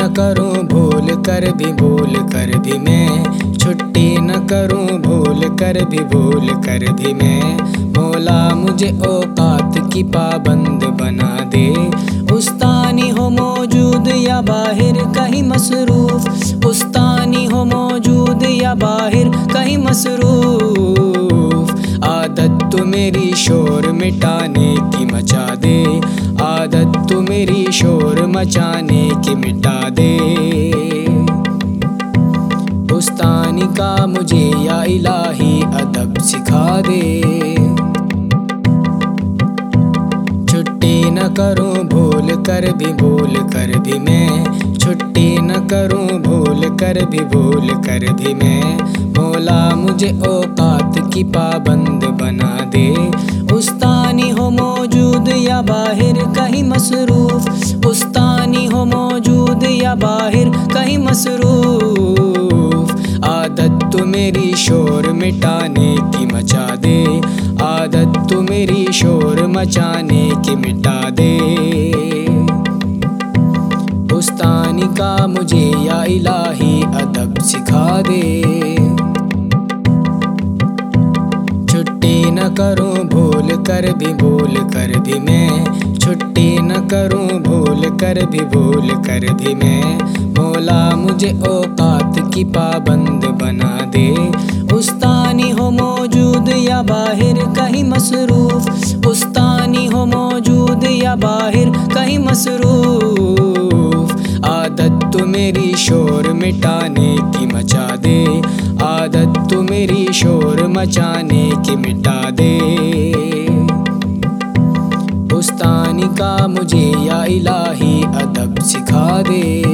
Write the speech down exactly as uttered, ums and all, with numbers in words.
न करूं भूल कर भी भूल कर भी मैं, छुट्टी न करूं भूल कर भी भूल कर भी मैं। मौला मुझे औकात की पाबंद बना दे, उस्तानी हो मौजूद या बाहिर कहीं मसरूफ, उस्तानी हो मौजूद या बाहिर कहीं मसरूफ। आदत तू मेरी शोर मिटाने की मचा दे, आदत तू मेरी शोर मचाने की मिटा दे। उस्तानी का मुझे या इलाही अदब सिखा दे, छुट्टी न करूं भूल कर भी भूल कर भी मैं, छुट्टी न करूं भूल कर भी भूल कर भी मैं। मौला मुझे औकात की पाबंद बना दे, उस्तानी हो मौजूद या बाहिर कहीं मसरूफ, उस्तानी हो मौजूद या बाहिर कहीं मसरूफ। आदत तू मेरी शोर मिटाने की मचा दे, आदत तू मेरी शोर मचाने की मिटा दे। उस्तानी का मुझे या इलाही अदब सिखा दे, छुट्टी न करूं भूल कर भी भूल कर भी मैं, छुट्टी न करूं भूल कर भी भूल कर भी मैं। मौला मुझे औकात की पाबंद बना दे, उस्तानी हो मौजूद या बाहिर कहीं मसरूफ, उस्तानी हो मौजूद या बाहिर कहीं मसरूफ। आदत तू मेरी शोर मिटाने की मचा दे, आदत तू मेरी शोर मचाने की मिटा दे। उस्तानी का मुझे या इलाही अदब सिखा दे।